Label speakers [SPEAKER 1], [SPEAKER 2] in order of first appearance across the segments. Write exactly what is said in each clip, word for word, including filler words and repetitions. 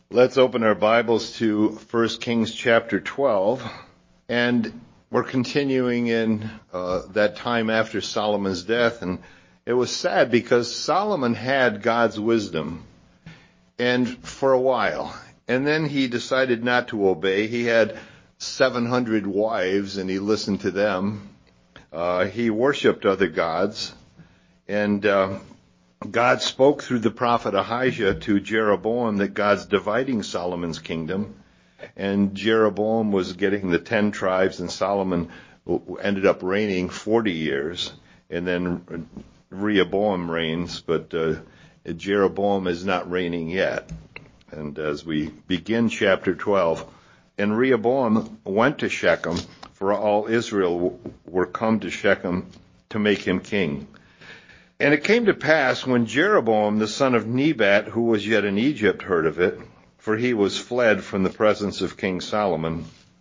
[SPEAKER 1] Let's open our Bibles to First Kings chapter twelve, and we're continuing in uh, that time after Solomon's death, and it was sad because Solomon had God's wisdom, and for a while, and then he decided not to obey. He had seven hundred wives, and he listened to them. Uh, he worshipped other gods, and uh, God spoke through the prophet Ahijah to Jeroboam that God's dividing Solomon's kingdom, and Jeroboam was getting the ten tribes, and Solomon ended up reigning forty years, and then Rehoboam reigns, but uh, Jeroboam is not reigning yet. And as we begin chapter twelve, and Rehoboam went to Shechem, for all Israel were come to Shechem to make him king. And it came to pass when Jeroboam the son of Nebat, who was yet in Egypt, heard of it, for he was fled from the presence of King Solomon,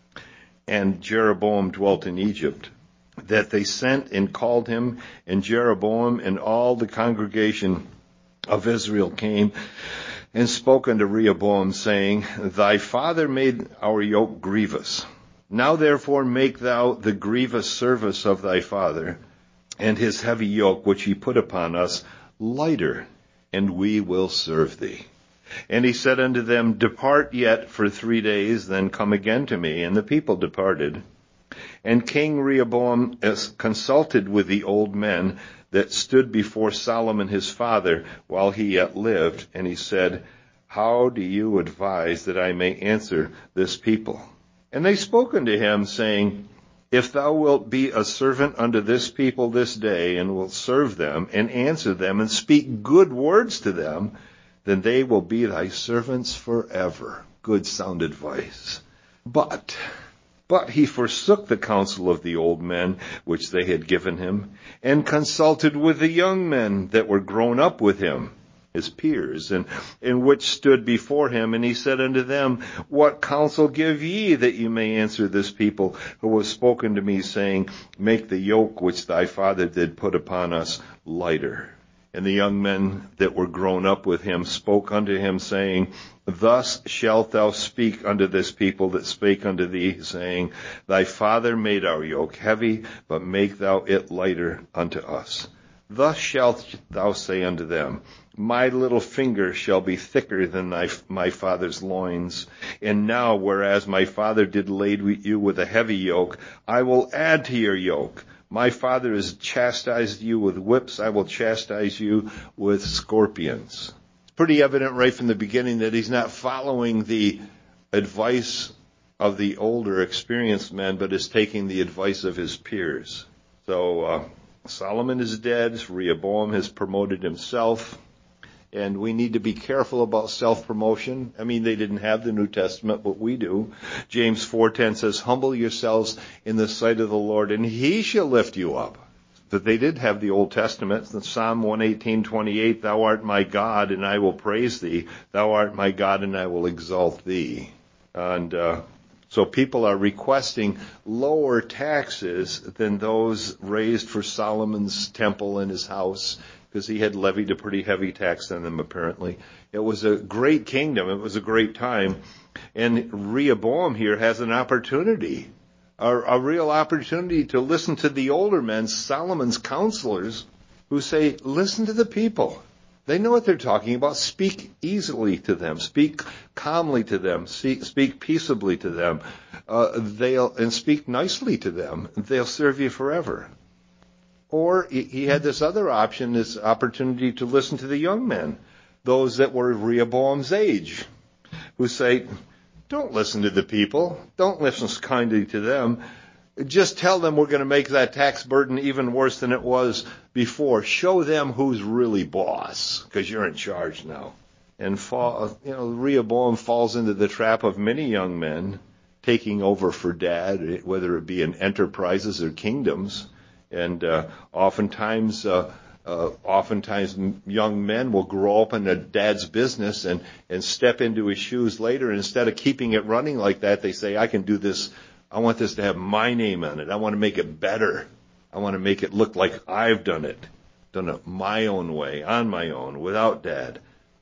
[SPEAKER 1] and Jeroboam dwelt in Egypt, that they sent and called him, and Jeroboam and all the congregation of Israel came and spoke unto Rehoboam, saying, Thy father made our yoke grievous. Now therefore make thou the grievous service of thy father, and his heavy yoke which he put upon us lighter, and we will serve thee. And he said unto them, Depart yet for three days, then come again to me. And the people departed. And King Rehoboam consulted with the old men that stood before Solomon his father while he yet lived, and he said, How do you advise that I may answer this people? And they spoke unto him, saying, If thou wilt be a servant unto this people this day, and wilt serve them, and answer them, and speak good words to them, then they will be thy servants forever. Good sound advice. But, but he forsook the counsel of the old men which they had given him, and consulted with the young men that were grown up with him, his peers, and, and which stood before him. And he said unto them, What counsel give ye that you may answer this people who have spoken to me, saying, Make the yoke which thy father did put upon us lighter? And the young men that were grown up with him spoke unto him, saying, Thus shalt thou speak unto this people that spake unto thee, saying, Thy father made our yoke heavy, but make thou it lighter unto us. Thus shalt thou say unto them, My little finger shall be thicker than thy, my father's loins. And now, whereas my father did lade you with a heavy yoke, I will add to your yoke. My father has chastised you with whips, I will chastise you with scorpions. It's pretty evident right from the beginning that he's not following the advice of the older, experienced men, but is taking the advice of his peers. So, uh, Solomon is dead, Rehoboam has promoted himself, and we need to be careful about self-promotion. I mean, they didn't have the New Testament, but we do. James four ten says, Humble yourselves in the sight of the Lord, and he shall lift you up. But they did have the Old Testament. Psalm one eighteen twenty-eight, Thou art my God, and I will praise thee. Thou art my God, and I will exalt thee. And uh So people are requesting lower taxes than those raised for Solomon's temple and his house, because he had levied a pretty heavy tax on them, apparently. It was a great kingdom. It was a great time. And Rehoboam here has an opportunity, a, a real opportunity to listen to the older men, Solomon's counselors, who say, listen to the people. They know what they're talking about. Speak easily to them. Speak calmly to them. See, speak peaceably to them. Uh, they'll and speak nicely to them. They'll serve you forever. Or he had this other option, this opportunity to listen to the young men, those that were Rehoboam's age, who say, "Don't listen to the people. Don't listen kindly to them. Just tell them we're going to make that tax burden even worse than it was before. Show them who's really boss, because you're in charge now." And fall, you know, Rehoboam falls into the trap of many young men taking over for dad, whether it be in enterprises or kingdoms. And uh, oftentimes, uh, uh, oftentimes young men will grow up in a dad's business and, and step into his shoes later. And instead of keeping it running like that, they say, "I can do this. I want this to have my name on it. I want to make it better. I want to make it look like I've done it, done it my own way, on my own, without dad."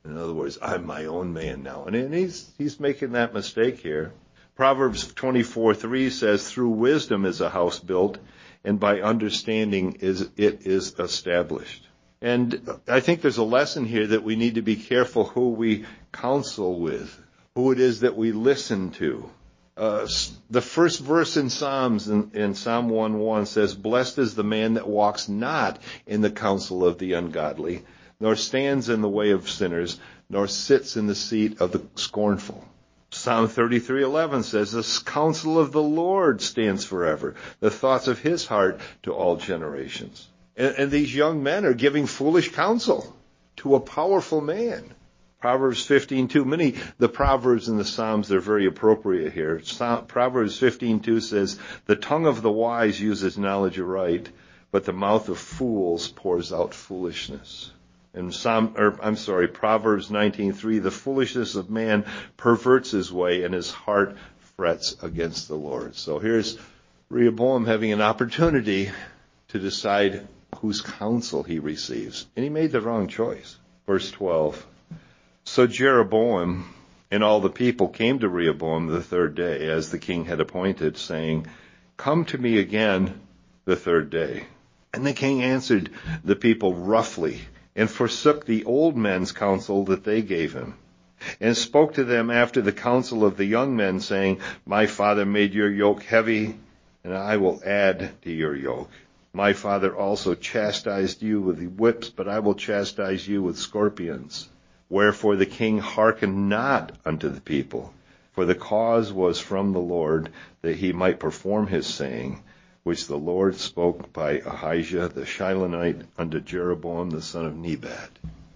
[SPEAKER 1] In other words, I'm my own man now. And he's, he's making that mistake here. Proverbs twenty-four three says, through wisdom is a house built, and by understanding is it is established. And I think there's a lesson here that we need to be careful who we counsel with, who it is that we listen to. Uh, the first verse in Psalms, in, in Psalm one one says, blessed is the man that walks not in the counsel of the ungodly, nor stands in the way of sinners, nor sits in the seat of the scornful. Psalm thirty-three eleven says, the counsel of the Lord stands forever, the thoughts of his heart to all generations. And, and these young men are giving foolish counsel to a powerful man. Proverbs fifteen two, many, the Proverbs and the Psalms, they're very appropriate here. Proverbs fifteen two says, the tongue of the wise uses knowledge aright, but the mouth of fools pours out foolishness. And Psalm, or I'm sorry, Proverbs nineteen three, the foolishness of man perverts his way, and his heart frets against the Lord. So here's Rehoboam having an opportunity to decide whose counsel he receives. And he made the wrong choice. Verse twelve. So Jeroboam and all the people came to Rehoboam the third day, as the king had appointed, saying, come to me again the third day. And the king answered the people roughly, and forsook the old men's counsel that they gave him, and spoke to them after the counsel of the young men, saying, my father made your yoke heavy, and I will add to your yoke. My father also chastised you with whips, but I will chastise you with scorpions. Wherefore the king hearkened not unto the people, for the cause was from the Lord, that he might perform his saying, which the Lord spoke by Ahijah the Shilonite unto Jeroboam the son of Nebat.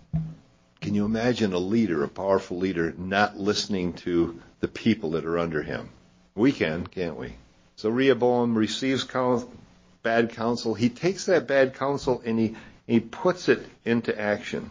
[SPEAKER 1] Can you imagine a leader, a powerful leader, not listening to the people that are under him? We can, can't we? So Rehoboam receives counsel, bad counsel. He takes that bad counsel and he, he puts it into action.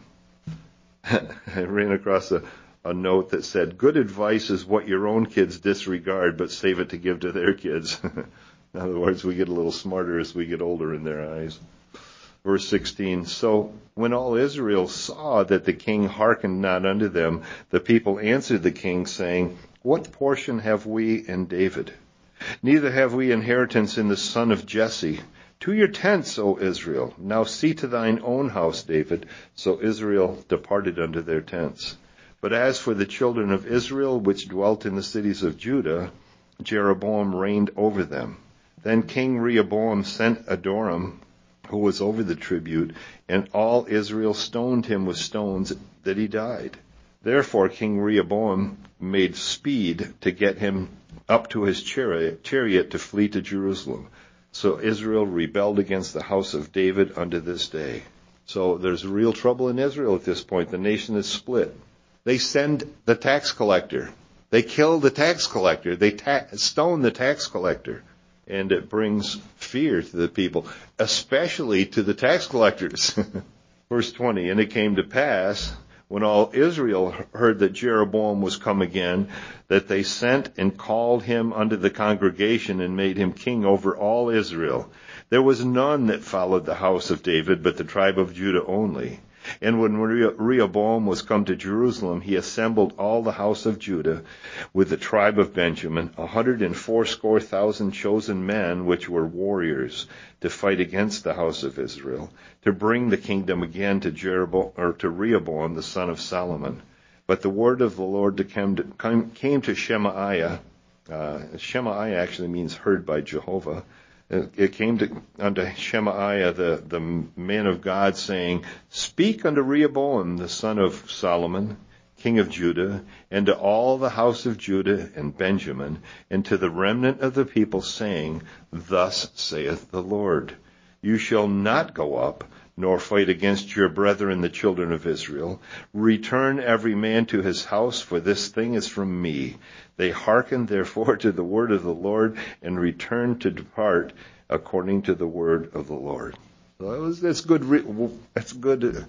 [SPEAKER 1] I ran across a, a note that said, good advice is what your own kids disregard, but save it to give to their kids. In other words, we get a little smarter as we get older in their eyes. Verse sixteen, so when all Israel saw that the king hearkened not unto them, the people answered the king, saying, what portion have we in David? Neither have we inheritance in the son of Jesse. To your tents, O Israel. Now see to thine own house, David. So Israel departed unto their tents. But as for the children of Israel, which dwelt in the cities of Judah, Jeroboam reigned over them. Then King Rehoboam sent Adoram, who was over the tribute, and all Israel stoned him with stones that he died. Therefore King Rehoboam made speed to get him up to his chariot, chariot to flee to Jerusalem. So Israel rebelled against the house of David unto this day. So there's real trouble in Israel at this point. The nation is split. They send the tax collector. They kill the tax collector. They ta- stone the tax collector. And it brings fear to the people, especially to the tax collectors. Verse twenty, and it came to pass, when all Israel heard that Jeroboam was come again, that they sent and called him unto the congregation and made him king over all Israel. There was none that followed the house of David, but the tribe of Judah only. And when Rehoboam was come to Jerusalem, he assembled all the house of Judah with the tribe of Benjamin, a hundred and fourscore thousand chosen men, which were warriors, to fight against the house of Israel, to bring the kingdom again to Jeroboam, or to Rehoboam the son of Solomon. But the word of the Lord came to, came to Shemaiah. Uh, Shemaiah actually means heard by Jehovah. It came to, unto Shemaiah, the, the man of God, saying, speak unto Rehoboam, the son of Solomon, king of Judah, and to all the house of Judah and Benjamin, and to the remnant of the people, saying, thus saith the Lord, you shall not go up, nor fight against your brethren, the children of Israel. Return every man to his house, for this thing is from me. They hearkened therefore to the word of the Lord, and returned to depart according to the word of the Lord. So that was, that's good. That's good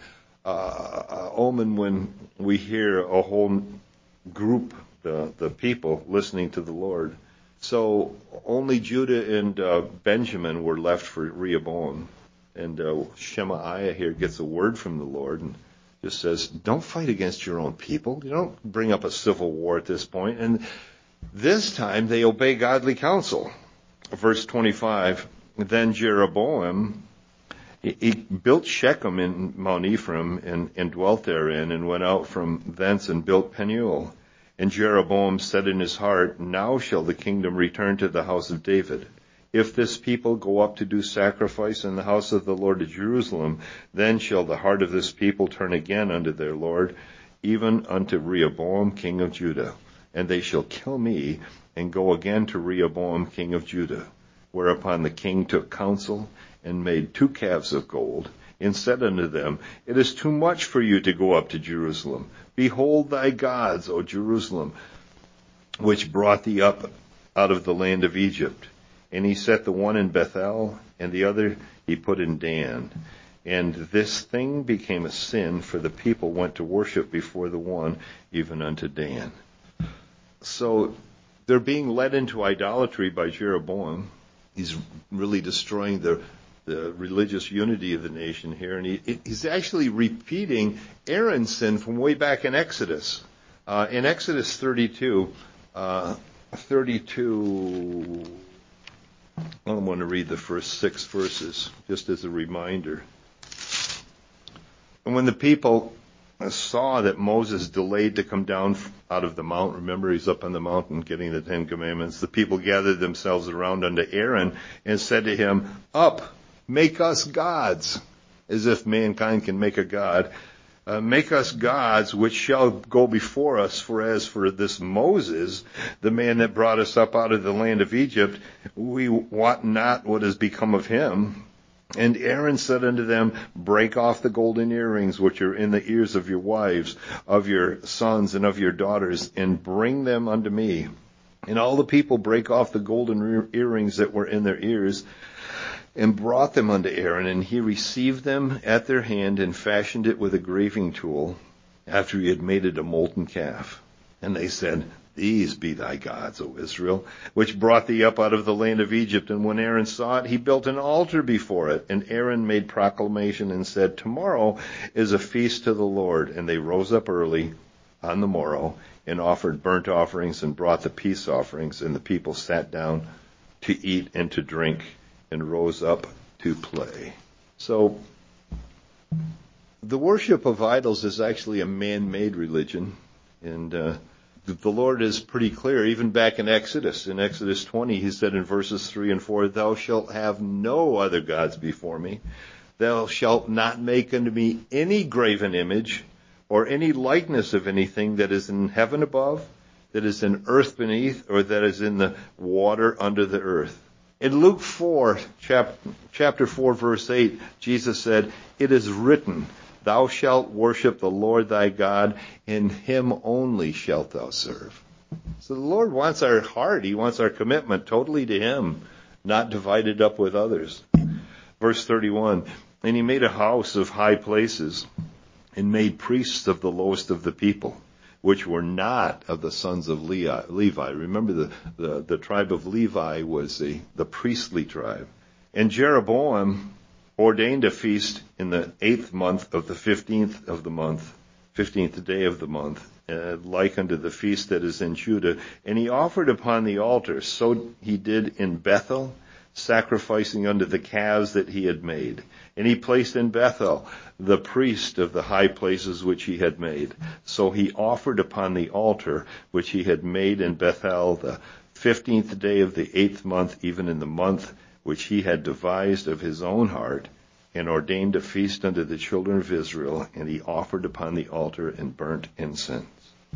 [SPEAKER 1] uh, omen when we hear a whole group, the the people, listening to the Lord. So only Judah and uh, Benjamin were left for Rehoboam. And uh, Shemaiah here gets a word from the Lord. And just says, don't fight against your own people. You don't bring up a civil war at this point. And this time they obey godly counsel. Verse twenty-five, then Jeroboam, he, he built Shechem in Mount Ephraim and, and dwelt therein, and went out from thence and built Penuel. And Jeroboam said in his heart, now shall the kingdom return to the house of David. If this people go up to do sacrifice in the house of the Lord at Jerusalem, then shall the heart of this people turn again unto their Lord, even unto Rehoboam king of Judah. And they shall kill me, and go again to Rehoboam king of Judah. Whereupon the king took counsel, and made two calves of gold, and said unto them, it is too much for you to go up to Jerusalem. Behold thy gods, O Jerusalem, which brought thee up out of the land of Egypt. And he set the one in Bethel, and the other he put in Dan. And this thing became a sin, for the people went to worship before the one, even unto Dan. So they're being led into idolatry by Jeroboam. He's really destroying the, the religious unity of the nation here. And he, he's actually repeating Aaron's sin from way back in Exodus. Uh, in Exodus thirty-two, uh, thirty-two... I want to read the first six verses just as a reminder. And when the people saw that Moses delayed to come down out of the mount, remember he's up on the mountain getting the Ten Commandments, the people gathered themselves around unto Aaron and said to him, up, make us gods, as if mankind can make a god. Uh, make us gods which shall go before us, for as for this Moses, the man that brought us up out of the land of Egypt, we wot not what has become of him. And Aaron said unto them, break off the golden earrings which are in the ears of your wives, of your sons, and of your daughters, and bring them unto me. And all the people brake off the golden earrings that were in their ears, and brought them unto Aaron, and he received them at their hand, and fashioned it with a graving tool, after he had made it a molten calf. And they said, these be thy gods, O Israel, which brought thee up out of the land of Egypt. And when Aaron saw it, he built an altar before it. And Aaron made proclamation and said, tomorrow is a feast to the Lord. And they rose up early on the morrow, and offered burnt offerings, and brought the peace offerings. And the people sat down to eat and to drink, and rose up to play. So the worship of idols is actually a man-made religion. And uh, the Lord is pretty clear, even back in Exodus. In Exodus twenty, he said in verses three and four, thou shalt have no other gods before me. Thou shalt not make unto me any graven image, or any likeness of anything that is in heaven above, that is in earth beneath, or that is in the water under the earth. In Luke four, chap- chapter four, verse eight, Jesus said, it is written, thou shalt worship the Lord thy God, and him only shalt thou serve. So the Lord wants our heart. He wants our commitment totally to him, not divided up with others. Verse thirty-one, and he made a house of high places, and made priests of the lowest of the people, which were not of the sons of Levi. Remember, the, the, the tribe of Levi was the, the priestly tribe. And Jeroboam ordained a feast in the eighth month of the fifteenth of the month, fifteenth day of the month, uh, like unto the feast that is in Judah. And he offered upon the altar, so he did in Bethel, sacrificing unto the calves that he had made. And he placed in Bethel the priest of the high places which he had made. So he offered upon the altar which he had made in Bethel the fifteenth day of the eighth month, even in the month which he had devised of his own heart, and ordained a feast unto the children of Israel. And he offered upon the altar and burnt incense.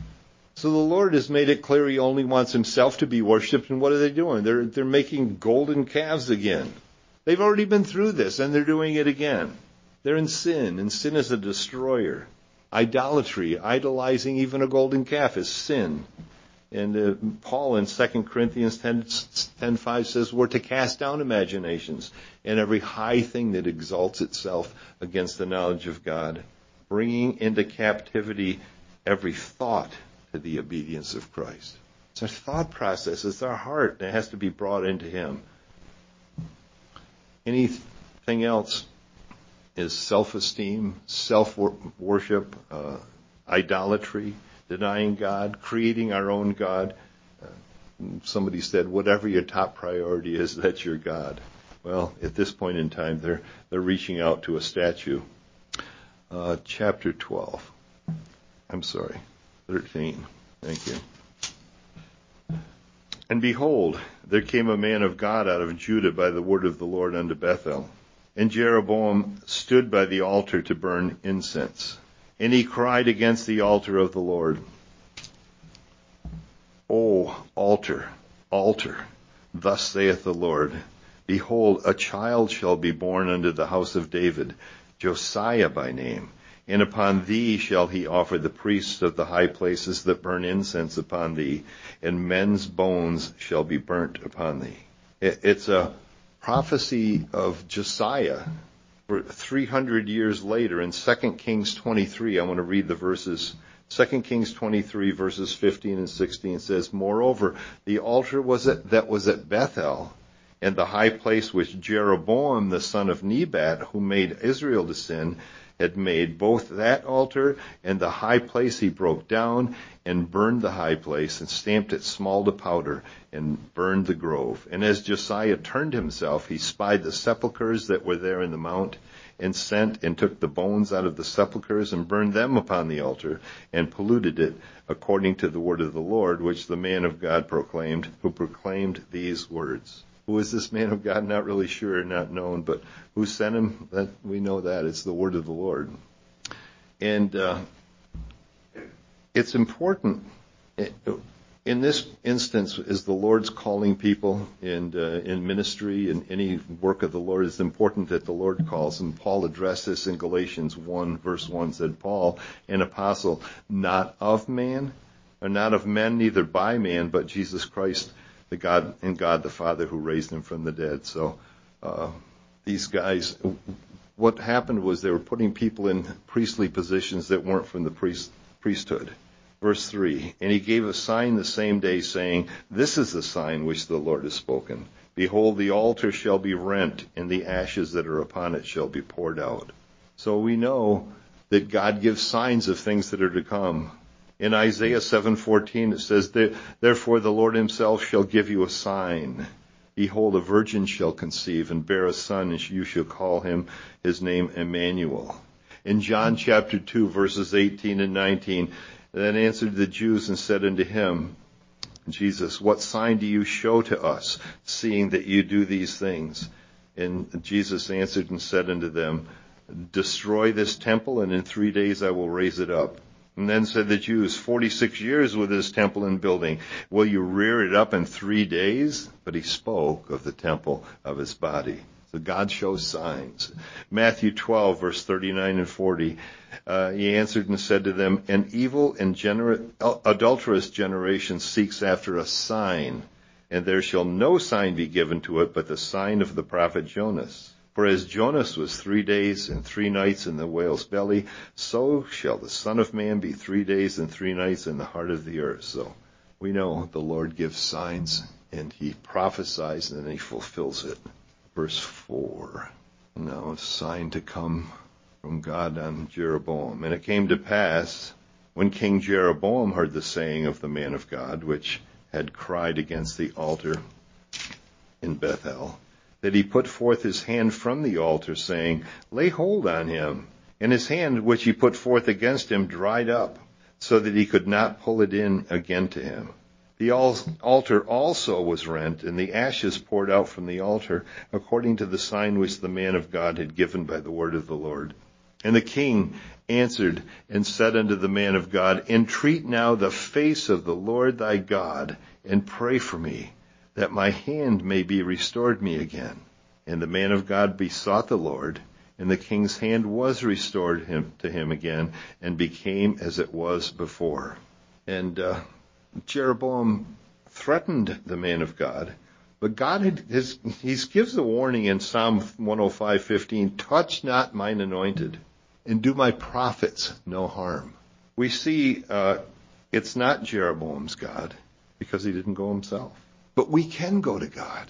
[SPEAKER 1] So the Lord has made it clear he only wants himself to be worshipped. And what are they doing? They're, they're making golden calves again. They've already been through this, and they're doing it again. They're in sin, and sin is a destroyer. Idolatry, idolizing even a golden calf, is sin. And uh, Paul in Second Corinthians ten five says we're to cast down imaginations and every high thing that exalts itself against the knowledge of God, bringing into captivity every thought to the obedience of Christ. It's our thought process. It's our heart that has to be brought into him. Anything else is self-esteem, self-worship, uh, idolatry, denying God, creating our own God. Uh, somebody said, whatever your top priority is, that's your God. Well, at this point in time, they're they're reaching out to a statue. Uh, chapter twelve. I'm sorry, thirteen. Thank you. And behold, there came a man of God out of Judah by the word of the Lord unto Bethel. And Jeroboam stood by the altar to burn incense. And he cried against the altar of the Lord, O altar, altar, thus saith the Lord, behold, a child shall be born unto the house of David, Josiah by name. And upon thee shall he offer the priests of the high places that burn incense upon thee, and men's bones shall be burnt upon thee. It's a prophecy of Josiah for three hundred years later in Second Kings twenty-three. I want to read the verses. Second Kings twenty-three, verses fifteen and sixteen says, Moreover, the altar was at, that was at Bethel, and the high place which Jeroboam the son of Nebat, who made Israel to sin, had made, both that altar and the high place he broke down, and burned the high place, and stamped it small to powder, and burned the grove. And as Josiah turned himself, he spied the sepulchres that were there in the mount, and sent and took the bones out of the sepulchres, and burned them upon the altar, and polluted it, according to the word of the Lord, which the man of God proclaimed, who proclaimed these words. Who is this man of God? Not really sure, not known, but who sent him? That we know that. It's the word of the Lord. And uh, it's important. In this instance, is the Lord's calling people, and uh, in ministry and any work of the Lord, it's important that the Lord calls. And Paul addressed this in Galatians one, verse one, said, Paul, an apostle, not of man, or not of men, neither by man, but Jesus Christ, the God and God the Father who raised him from the dead. So uh, these guys, what happened was they were putting people in priestly positions that weren't from the priest, priesthood. Verse three, and he gave a sign the same day, saying, This is the sign which the Lord has spoken. Behold, the altar shall be rent, and the ashes that are upon it shall be poured out. So we know that God gives signs of things that are to come. In Isaiah seven fourteen, it says, Therefore the Lord himself shall give you a sign. Behold, a virgin shall conceive and bear a son, and you shall call him his name Emmanuel. In John chapter two, verses eighteen and nineteen, then answered the Jews and said unto him, Jesus, what sign do you show to us, seeing that you do these things? And Jesus answered and said unto them, Destroy this temple, and in three days I will raise it up. And then said the Jews, forty-six years with this temple in building. Will you rear it up in three days? But he spoke of the temple of his body. So God shows signs. Matthew twelve, verse thirty-nine and forty. Uh, he answered and said to them, An evil and gener- adulterous generation seeks after a sign, and there shall no sign be given to it but the sign of the prophet Jonas. For as Jonas was three days and three nights in the whale's belly, so shall the Son of Man be three days and three nights in the heart of the earth. So we know the Lord gives signs, and he prophesies, and then he fulfills it. Verse four. Now a sign to come from God on Jeroboam. And it came to pass, when King Jeroboam heard the saying of the man of God, which had cried against the altar in Bethel, that he put forth his hand from the altar, saying, Lay hold on him. And his hand which he put forth against him dried up, so that he could not pull it in again to him. The altar also was rent, and the ashes poured out from the altar, according to the sign which the man of God had given by the word of the Lord. And the king answered and said unto the man of God, Entreat now the face of the Lord thy God, and pray for me, that my hand may be restored me again. And the man of God besought the Lord, and the king's hand was restored him to him again, and became as it was before. And uh, Jeroboam threatened the man of God, but God had his, he gives a warning in Psalm one oh five fifteen, touch not mine anointed, and do my prophets no harm. We see uh, it's not Jeroboam's God, because he didn't go himself. But we can go to God.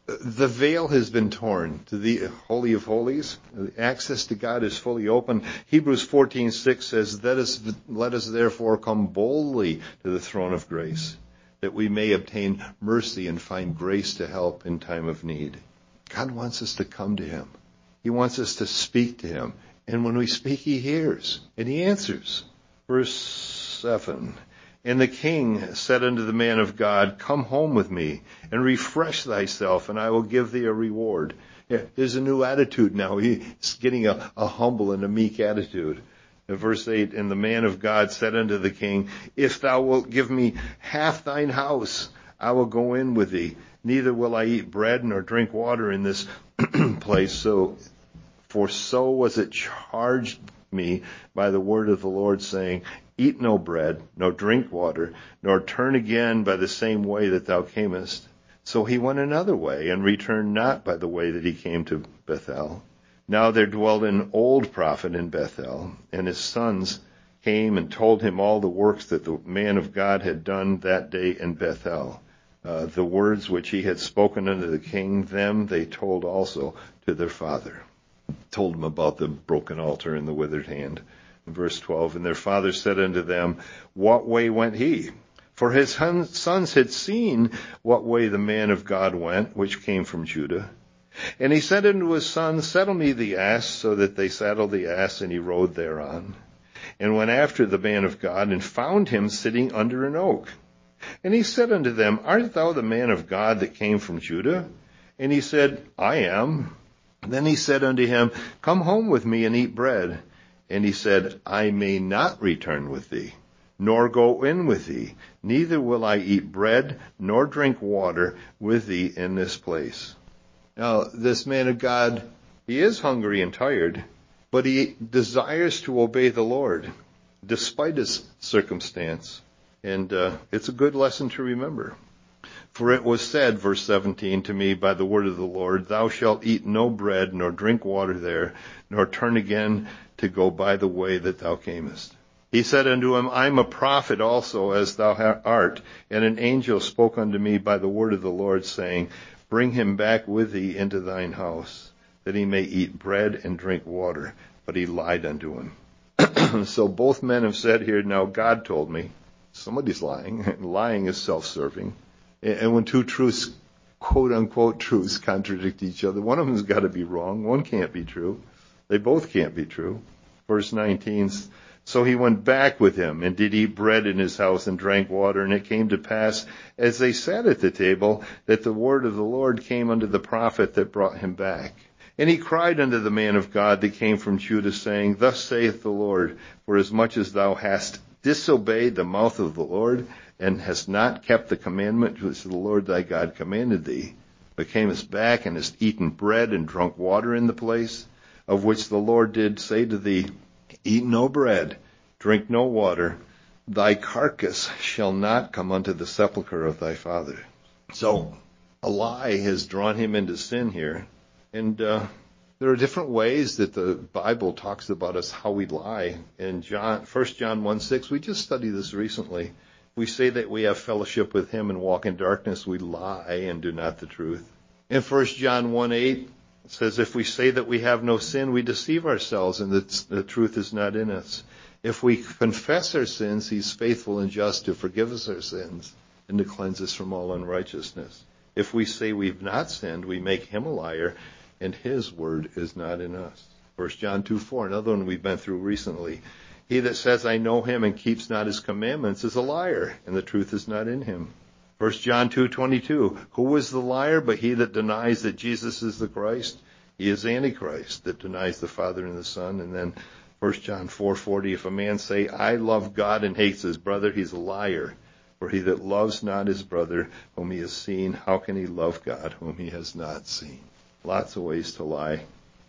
[SPEAKER 1] The veil has been torn to the Holy of Holies. Access to God is fully open. Hebrews fourteen six says, let us, let us therefore come boldly to the throne of grace, that we may obtain mercy and find grace to help in time of need. God wants us to come to him. He wants us to speak to him. And when we speak, he hears and he answers. Verse seven. And the king said unto the man of God, come home with me and refresh thyself, and I will give thee a reward. Yeah, there's a new attitude now. He's getting a, a humble and a meek attitude. In verse eight, and the man of God said unto the king, if thou wilt give me half thine house, I will go in with thee. Neither will I eat bread nor drink water in this place. So, for so was it charged me by the word of the Lord, saying, eat no bread, nor drink water, nor turn again by the same way that thou camest. So he went another way, and returned not by the way that he came to Bethel. Now there dwelled an old prophet in Bethel, and his sons came and told him all the works that the man of God had done that day in Bethel. Uh, the words which he had spoken unto the king, them they told also to their father. Told him about the broken altar and the withered hand. Verse twelve, and their father said unto them, what way went he? For his sons had seen what way the man of God went, which came from Judah. And he said unto his sons, saddle me the ass, so that they saddled the ass, and he rode thereon. And went after the man of God, and found him sitting under an oak. And he said unto them, art thou the man of God that came from Judah? And he said, I am. And then he said unto him, come home with me and eat bread. And he said, I may not return with thee, nor go in with thee. Neither will I eat bread, nor drink water with thee in this place. Now, this man of God, he is hungry and tired, but he desires to obey the Lord, despite his circumstance. And uh, it's a good lesson to remember. For it was said, verse seventeen, to me by the word of the Lord, thou shalt eat no bread, nor drink water there, nor turn again to go by the way that thou camest. He said unto him, I am a prophet also, as thou art. And an angel spoke unto me by the word of the Lord, saying, bring him back with thee into thine house, that he may eat bread and drink water. But he lied unto him. So both men have said here, now God told me. Somebody's lying. Lying is self-serving. And when two truths, quote unquote truths, contradict each other, one of them's got to be wrong. One can't be true. They both can't be true. Verse nineteen, so he went back with him and did eat bread in his house and drank water. And it came to pass, as they sat at the table, that the word of the Lord came unto the prophet that brought him back. And he cried unto the man of God that came from Judah, saying, thus saith the Lord, for as much as thou hast disobeyed the mouth of the Lord, and hast not kept the commandment which the Lord thy God commanded thee, but camest back and hast eaten bread and drunk water in the place, of which the Lord did say to thee, eat no bread, drink no water, thy carcass shall not come unto the sepulchre of thy father. So a lie has drawn him into sin here. And uh, there are different ways that the Bible talks about us how we lie. In John, First John one six, we just studied this recently. We say that we have fellowship with him and walk in darkness. We lie and do not the truth. In First John one eight, it says, if we say that we have no sin, we deceive ourselves, and the, the truth is not in us. If we confess our sins, he's faithful and just to forgive us our sins and to cleanse us from all unrighteousness. If we say we've not sinned, we make him a liar, and his word is not in us. First John two four, another one we've been through recently. He that says, I know him, and keeps not his commandments is a liar, and the truth is not in him. First John two twenty-two, who is the liar but he that denies that Jesus is the Christ? He is Antichrist, that denies the Father and the Son. And then First John four forty, if a man say, I love God, and hates his brother, he's a liar. For he that loves not his brother whom he has seen, how can he love God whom he has not seen? Lots of ways to lie.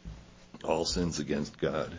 [SPEAKER 1] All sins against God.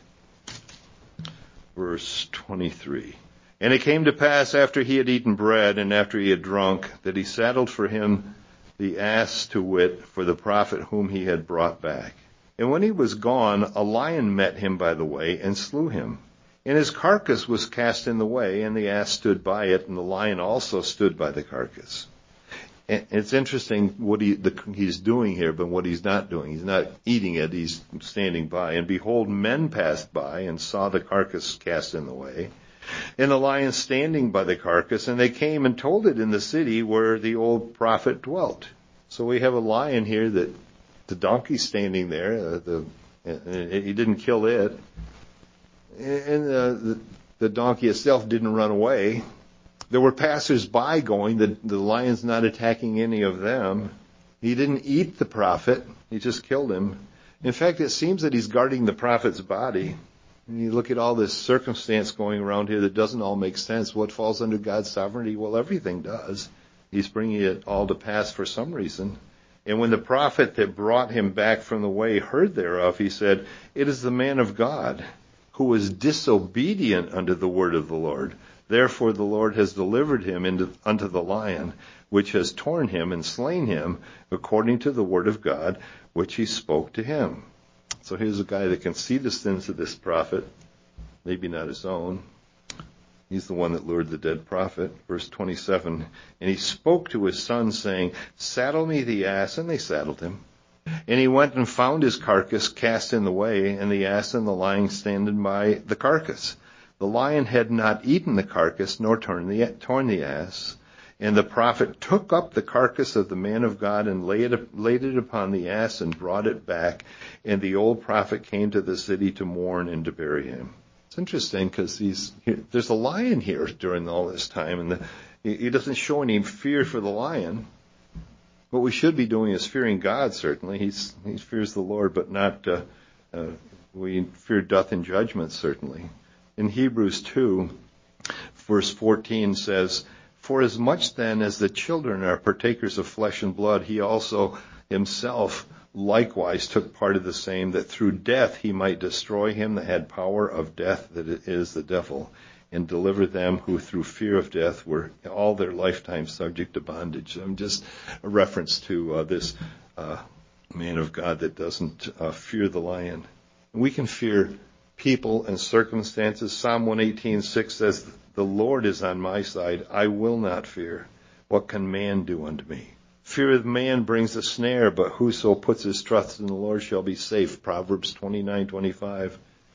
[SPEAKER 1] Verse twenty-three. And it came to pass after he had eaten bread and after he had drunk, that he saddled for him the ass, to wit, for the prophet whom he had brought back. And when he was gone, a lion met him by the way and slew him. And his carcass was cast in the way, and the ass stood by it, and the lion also stood by the carcass. And it's interesting what he, the, he's doing here, but what he's not doing. He's not eating it, he's standing by. And behold, men passed by and saw the carcass cast in the way, and the lion standing by the carcass, and they came and told it in the city where the old prophet dwelt. So we have a lion here that the donkey's standing there, uh, the, uh, he didn't kill it, and uh, the, the donkey itself didn't run away. There were passers-by going. The, the lion's not attacking any of them. He didn't eat the prophet. He just killed him. In fact, it seems that he's guarding the prophet's body. And you look at all this circumstance going around here that doesn't all make sense. What falls under God's sovereignty? Well, everything does. He's bringing it all to pass for some reason. And when the prophet that brought him back from the way heard thereof, he said, "It is the man of God who was disobedient unto the word of the Lord. Therefore the Lord has delivered him into, unto the lion, which has torn him and slain him according to the word of God, which he spoke to him." So here's a guy that can see the sins of this prophet, maybe not his own. He's the one that lured the dead prophet. Verse twenty-seven, "And he spoke to his son, saying, Saddle me the ass. And they saddled him. And he went and found his carcass cast in the way, and the ass and the lion standing by the carcass. The lion had not eaten the carcass, nor torn the, torn the ass. And the prophet took up the carcass of the man of God and laid it, laid it upon the ass and brought it back. And the old prophet came to the city to mourn and to bury him." It's interesting because he's there's a lion here during all this time, and the, he doesn't show any fear for the lion. What we should be doing is fearing God. Certainly, he's he fears the Lord, but not uh, uh, we fear death and judgment. Certainly. In Hebrews two, verse fourteen says, "For as much then as the children are partakers of flesh and blood, he also himself likewise took part of the same, that through death he might destroy him that had power of death, that it is the devil, and deliver them who through fear of death were all their lifetime subject to bondage." I'm just a reference to uh, this uh, man of God that doesn't uh, fear the lion. We can fear people and circumstances. Psalm one eighteen six says, "The Lord is on my side. I will not fear. What can man do unto me? Fear of man brings a snare, but whoso puts his trust in the Lord shall be safe." Proverbs twenty-nine twenty-five.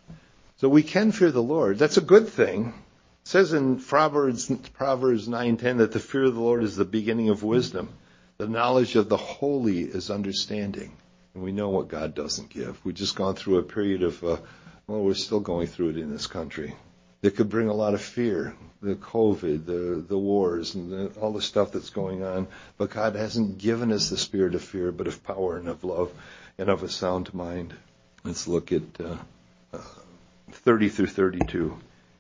[SPEAKER 1] So we can fear the Lord. That's a good thing. It says in Proverbs, Proverbs nine ten that the fear of the Lord is the beginning of wisdom. The knowledge of the holy is understanding. And we know what God doesn't give. We've just gone through a period of, uh, well, we're still going through it in this country. That could bring a lot of fear. The COVID, the, the wars, and the, all the stuff that's going on. But God hasn't given us the spirit of fear, but of power and of love and of a sound mind. Let's look at uh, uh, thirty through thirty-two.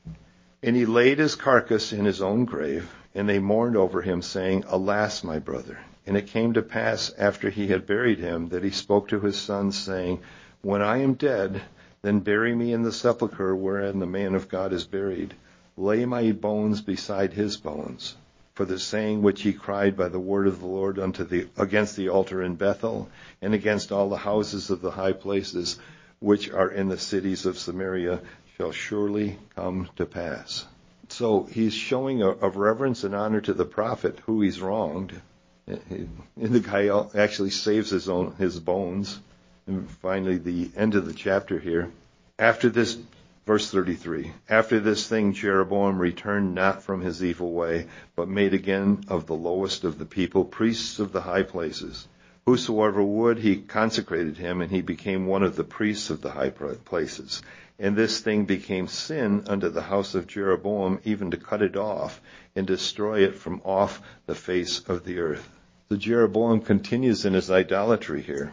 [SPEAKER 1] "And he laid his carcass in his own grave, and they mourned over him, saying, Alas, my brother. And it came to pass, after he had buried him, that he spoke to his sons, saying, When I am dead, then bury me in the sepulchre wherein the man of God is buried. Lay my bones beside his bones. For the saying which he cried by the word of the Lord unto the against the altar in Bethel, and against all the houses of the high places which are in the cities of Samaria, shall surely come to pass." So he's showing a, a reverence and honor to the prophet who he's wronged. And the guy actually saves his own his bones. And finally, the end of the chapter here. After this, verse thirty-three, "After this thing Jeroboam returned not from his evil way, but made again of the lowest of the people priests of the high places. Whosoever would, he consecrated him, and he became one of the priests of the high places. And this thing became sin unto the house of Jeroboam, even to cut it off and destroy it from off the face of the earth." So Jeroboam continues in his idolatry here.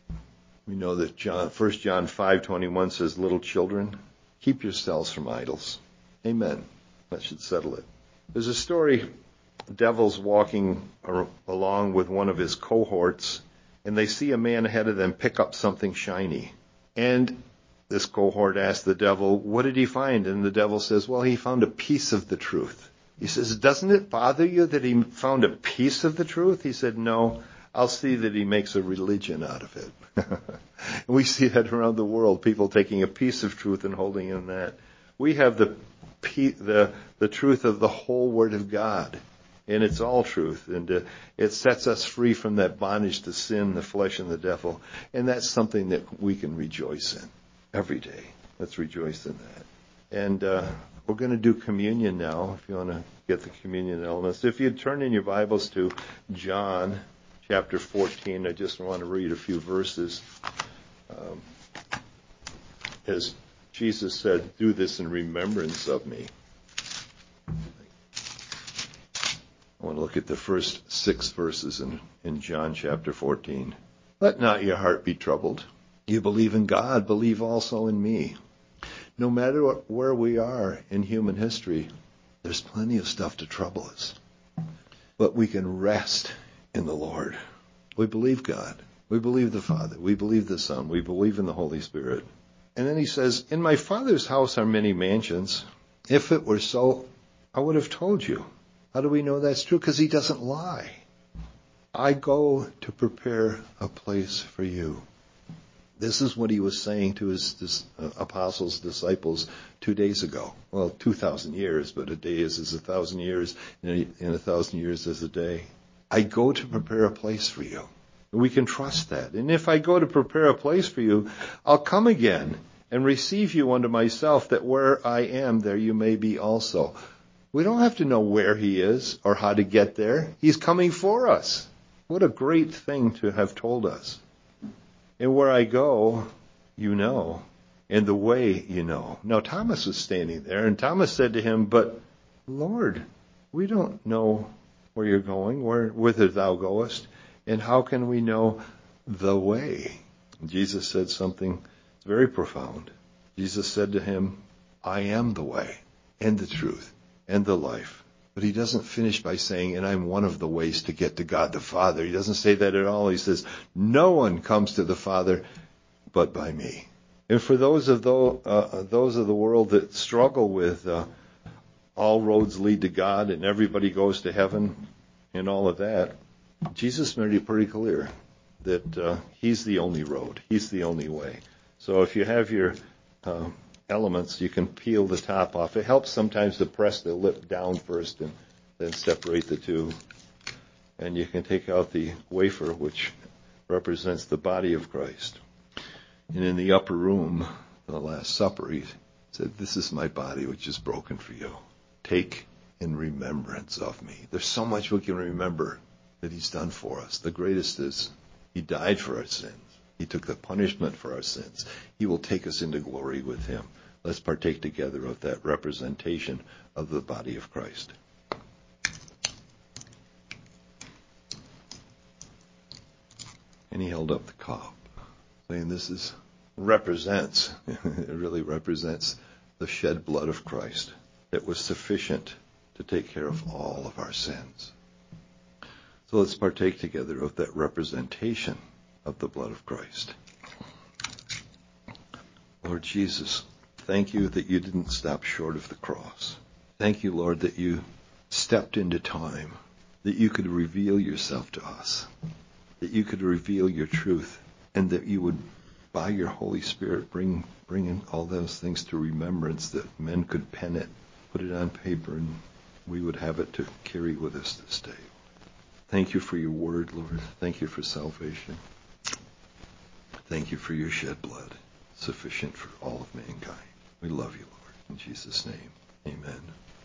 [SPEAKER 1] We know that John, First John five twenty-one says, "Little children, keep yourselves from idols." Amen. That should settle it. There's a story, the devil's walking along with one of his cohorts, and they see a man ahead of them pick up something shiny. And this cohort asks the devil, "What did he find?" And the devil says, "Well, he found a piece of the truth." He says, "Doesn't it bother you that he found a piece of the truth?" He said, "No, I'll see that he makes a religion out of it." We see that around the world, people taking a piece of truth and holding in that. We have the, the, the truth of the whole Word of God. And it's all truth. And uh, it sets us free from that bondage to sin, the flesh, and the devil. And that's something that we can rejoice in every day. Let's rejoice in that. And uh, we're going to do communion now, if you want to get the communion elements. If you'd turn in your Bibles to John chapter fourteen, I just want to read a few verses. Um, as Jesus said, do this in remembrance of me. I want to look at the first six verses in, in John chapter fourteen. Let not your heart be troubled. You believe in God, believe also in me. No matter what, where we are in human history, there's plenty of stuff to trouble us. But we can rest in the Lord. We believe God. We believe the Father. We believe the Son. We believe in the Holy Spirit. And then he says, in my Father's house are many mansions. If it were so, I would have told you. How do we know that's true? Because he doesn't lie. I go to prepare a place for you. This is what he was saying to his, his uh, apostles, disciples, two days ago. Well, two thousand years, but a day is as a thousand years, and a, and a thousand years is a day. I go to prepare a place for you. We can trust that. And if I go to prepare a place for you, I'll come again and receive you unto myself, that where I am, there you may be also. We don't have to know where he is or how to get there. He's coming for us. What a great thing to have told us. And where I go, you know, and the way you know. Now Thomas was standing there, and Thomas said to him, but Lord, we don't know where you're going, where, whither thou goest, and how can we know the way? And Jesus said something very profound. Jesus said to him, I am the way and the truth and the life. But he doesn't finish by saying, and I'm one of the ways to get to God the Father. He doesn't say that at all. He says, no one comes to the Father but by me. And for those of those, uh, those of the world that struggle with uh, all roads lead to God and everybody goes to heaven and all of that, Jesus made it pretty clear that uh, he's the only road. He's the only way. So if you have your uh, elements, you can peel the top off. It helps sometimes to press the lip down first and then separate the two. And you can take out the wafer, which represents the body of Christ. And in the upper room, the Last Supper, he said, this is my body, which is broken for you. Take in remembrance of me. There's so much we can remember that he's done for us. The greatest is he died for our sins. He took the punishment for our sins. He will take us into glory with him. Let's partake together of that representation of the body of Christ. And he held up the cup, saying this is represents, it really represents the shed blood of Christ that was sufficient to take care of all of our sins. So let's partake together of that representation of the blood of Christ. Lord Jesus, thank you that you didn't stop short of the cross. Thank you, Lord, that you stepped into time, that you could reveal yourself to us, that you could reveal your truth, and that you would, by your Holy Spirit, bring bring in all those things to remembrance, that men could pen it, put it on paper, and we would have it to carry with us this day. Thank you for your word, Lord. Thank you for salvation. Thank you for your shed blood, sufficient for all of mankind. We love you, Lord. In Jesus' name, amen.